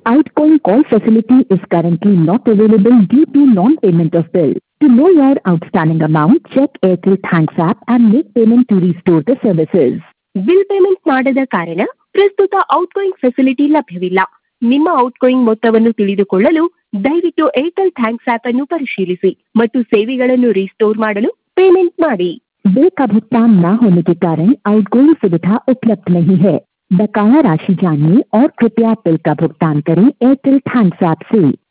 Outgoing call facility is currently not available due to non-payment of bill. To know your outstanding amount, check Airtel Thanks app and make payment to restore the services. Bill payment ಮಾಡದ ಕಾರಣ ಪ್ರಸ್ತುತ outgoing facility ಲಭ್ಯವಿಲ್ಲ. ನಿಮ್ಮ outgoing ಮೊತ್ತವನ್ನು ತಿಳಿದುಕೊಳ್ಳಲು ದಯವಿಟ್ಟು Airtel thanks app ಅನ್ನು ಪರಿಶೀಲಿಸಿ ಮತ್ತು ಸೇವೆಗಳನ್ನು ರಿಸ್ಟೋರ್ ಮಾಡಲು पेमेंट ಮಾಡಿ. बिल का भुगतान न होने के कारण आउटगोइंग सुविधा उपलब्ध नहीं है. बकाया राशि जानिए और कृपया बिल का भुगतान करें एयरटेल थैंक्स ऐप से.